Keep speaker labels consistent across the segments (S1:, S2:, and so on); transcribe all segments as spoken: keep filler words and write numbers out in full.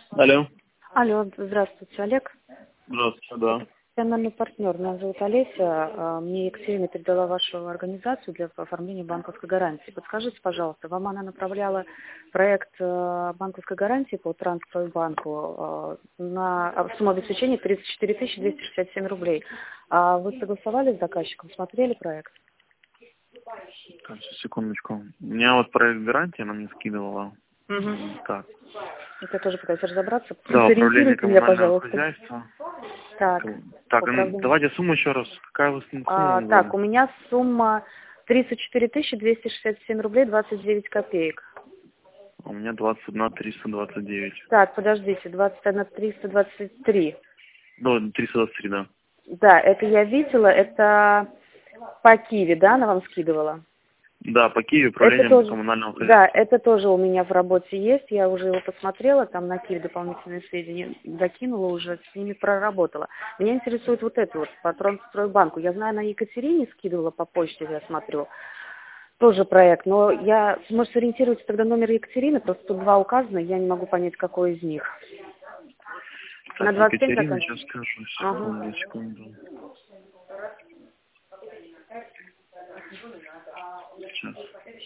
S1: Алло.
S2: Алло, здравствуйте, Олег.
S1: Здравствуйте, да.
S2: Профессиональный партнер. Меня зовут Олеся. А, Мне Екатерина передала вашу организацию для оформления банковской гарантии. Подскажите, пожалуйста, вам она направляла проект э, банковской гарантии по Трансстройбанку э, на сумму обеспечения тридцать четыре тысячи двести шестьдесят семь рублей. А вы согласовали с заказчиком, смотрели проект?
S1: Так, сейчас, секундочку. У меня вот проект гарантии она мне скидывала.
S2: Угу.
S1: Так.
S2: Я тоже пытаюсь разобраться.
S1: Да, управление
S2: Сориентируйте меня,
S1: коммунального
S2: пожалуйста.
S1: хозяйства.
S2: Так,
S1: Так, ну,
S2: управление.
S1: давайте сумму еще раз. Какая вы сумма
S2: А,
S1: вам
S2: так,
S1: дали?
S2: у меня сумма тридцать четыре тысячи двести шестьдесят семь рублей двадцать девять копеек.
S1: У меня двадцать одна триста двадцать девять.
S2: Так, подождите, двадцать одна триста двадцать три.
S1: Ну, триста двадцать три, да.
S2: Да, это я видела, это по Киеве, да, она вам скидывала?
S1: Да, по Киеву
S2: Это
S1: управлением
S2: тоже,
S1: коммунального
S2: да,
S1: хозяйства.
S2: это тоже у меня в работе есть, я уже его посмотрела, там на Киев дополнительные сведения закинула уже, с ними проработала. Меня интересует вот это вот, по Трансстройбанку. Я знаю, на Екатерине скидывала по почте, я смотрю, тоже проект, но я, может, сориентируйте тогда номер Екатерины, просто тут два указано, я не могу понять, какой из них. На
S1: Так,
S2: двадцать семь
S1: Екатерина,
S2: заканчивается?
S1: сейчас скажу.
S2: Ага.
S1: Секунду, секунду. Сейчас.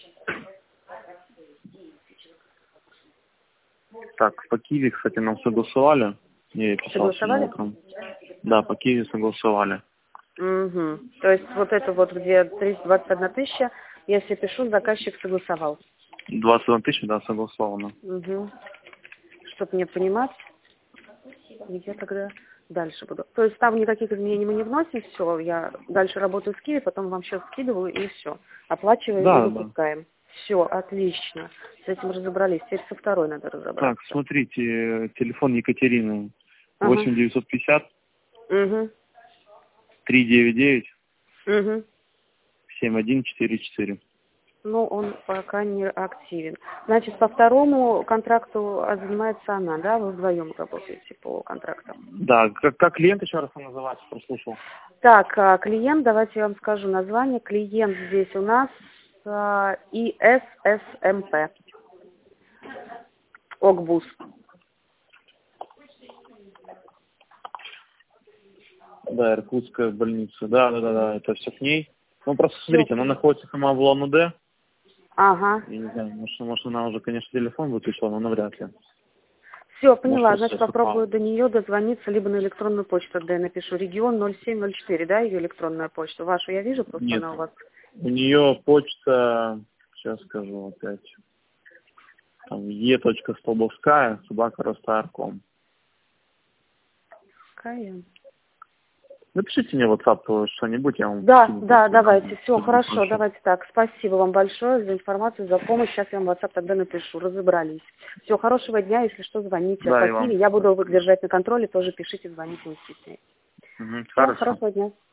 S1: Так, по Киеве, кстати, нам согласовали. Я ей писал сегодня
S2: Согласовали?
S1: утром. Да, по Киеве согласовали.
S2: Угу. То есть вот это вот, где триста двадцать одна тысяча, если пишу, заказчик согласовал.
S1: двадцать одна тысяча, да, согласовано.
S2: Угу. Чтобы мне понимать, я тогда дальше буду. То есть там никаких изменений мы не вносим, все, я дальше работаю в Киеве, потом вам счет скидываю и все. Оплачиваем и
S1: Да, да.
S2: выпускаем. Все, отлично. С этим разобрались. Теперь со второй надо разобраться.
S1: Так, смотрите, телефон Екатерины
S2: Ага.
S1: восемь девятьсот пятьдесят
S2: Угу.
S1: триста девяносто девять
S2: Угу.
S1: семь один четыре четыре.
S2: Ну, он пока не активен. Значит, по второму контракту а, занимается она, да? Вы вдвоем работаете по контрактам.
S1: Да, как, как клиент еще раз называется, прослушал.
S2: Так, а, клиент, давайте я вам скажу название. Клиент здесь у нас а, и эс эс эм пэ. Огбус.
S1: Да, Иркутская больница. Да, да, да, да, это все к ней. Ну, просто
S2: Все.
S1: смотрите, она находится сама в Улан-Удэ.
S2: Ага.
S1: Я не знаю, может, может, она уже, конечно, телефон выключила, но навряд ли.
S2: Все,
S1: Может,
S2: поняла.
S1: просто
S2: Значит,
S1: сейчас
S2: попробую
S1: упала.
S2: до нее дозвониться либо на электронную почту, тогда я напишу. Регион ноль семь ноль четыре, да, ее электронная почта? Вашу я вижу, просто
S1: Нет,
S2: она у вас.
S1: у нее почта, сейчас скажу опять, там, e.столбовская, собака ростар.ком.
S2: Какая?
S1: Напишите мне в WhatsApp что-нибудь, я вам
S2: Да,
S1: скину
S2: да,
S1: просто,
S2: давайте. Все,
S1: чтобы будет
S2: хорошо,
S1: проще.
S2: давайте так. Спасибо вам большое за информацию, за помощь. Сейчас я вам в WhatsApp тогда напишу. Разобрались. Все, хорошего дня. Если что, звоните.
S1: Да,
S2: По
S1: и вам.
S2: Киеве я буду держать на контроле. Тоже пишите, звоните, не стесняйтесь.
S1: Угу,
S2: Все,
S1: хорошо.
S2: хорошего дня.